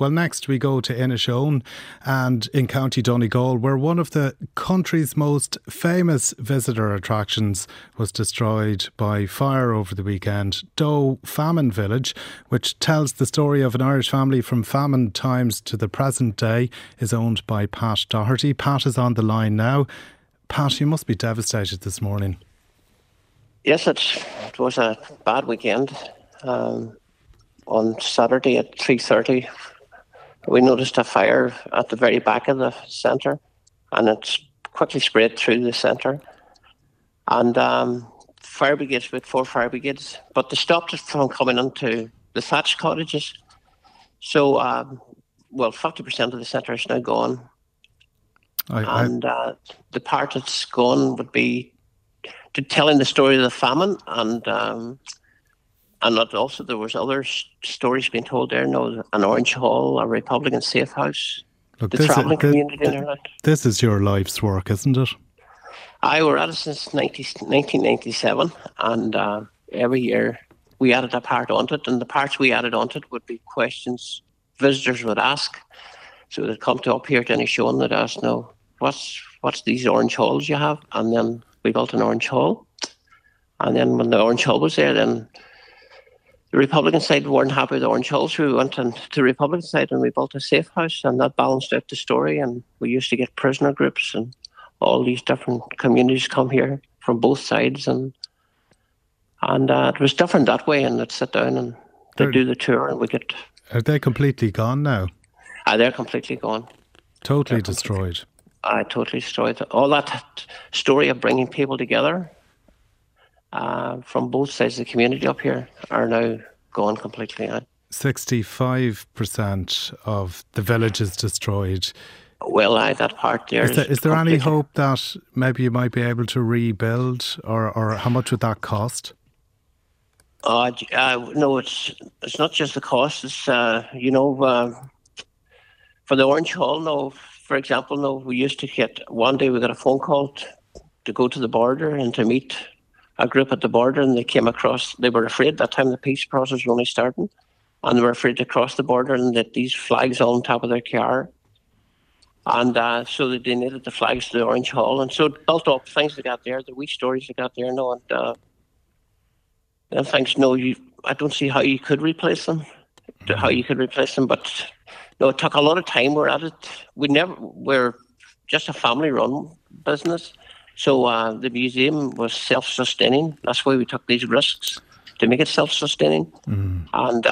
Well, next we go to Inishowen and in County Donegal, where one of the country's most famous visitor attractions was destroyed by fire over the weekend. Doe Famine Village, which tells the story of an Irish family from famine times to the present day, is owned by Pat Doherty. Pat is on the line now. Pat, you must be devastated this morning. Yes, it was a bad weekend. On Saturday at 3:30, we noticed a fire at the very back of the centre, and it's quickly spread through the centre. And fire brigades, with 4 fire brigades, but they stopped it from coming into the thatched cottages. So, 50% of the centre is now gone. The part that's gone would be to telling the story of the famine, and that also there was other stories being told there. An Orange Hall, a Republican safe house, the travelling community in Ireland. This is your life's work, isn't it? I were at it since 1997, and every year we added a part onto it, and the parts we added onto it would be questions visitors would ask. So they'd come up here to Inishowen, they'd ask, what's these orange halls you have? And then we built an Orange Hall. And then when the Orange Hall was there, then the Republican side weren't happy with the Orange Hall, so we went to the Republican side and we built a safe house, and that balanced out the story. And we used to get prisoner groups and all these different communities come here from both sides. And it was different that way, and they'd sit down and they'd do the tour, and we get... Are they completely gone now? They're completely gone. Totally destroyed. Totally destroyed. All that story of bringing people together from both sides of the community up here are now gone completely. 65% of the village is destroyed. Well, that part there is there any hope that maybe you might be able to rebuild, or how much would that cost? No, it's not just the cost. It's for the Orange Hall. For example, we used to get, one day we got a phone call to go to the border and to meet a group at the border, and they came across. They were afraid that time the peace process was only starting, and they were afraid to cross the border and that these flags all on top of their car. And so they donated the flags to the Orange Hall, and so it built up things they got there, the wee stories they got there, and things. I don't see how you could replace them. But it took a lot of time. We're at it. We're just a family-run business. So the museum was self-sustaining. That's why we took these risks, to make it self-sustaining. Mm. And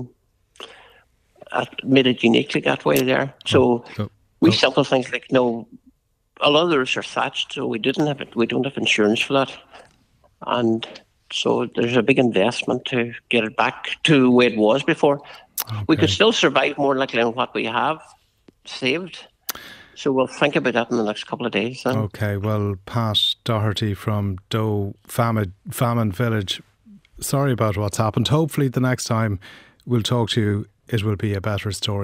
it made it uniquely that way there. So simple things like, a lot of the roofs are thatched, so we don't have insurance for that. And so there's a big investment to get it back to the way it was before. Okay. We could still survive more likely than what we have saved. So we'll think about that in the next couple of days. Then. Okay, well, Pat Doherty from Doe Famine Village, sorry about what's happened. Hopefully the next time we'll talk to you, it will be a better story.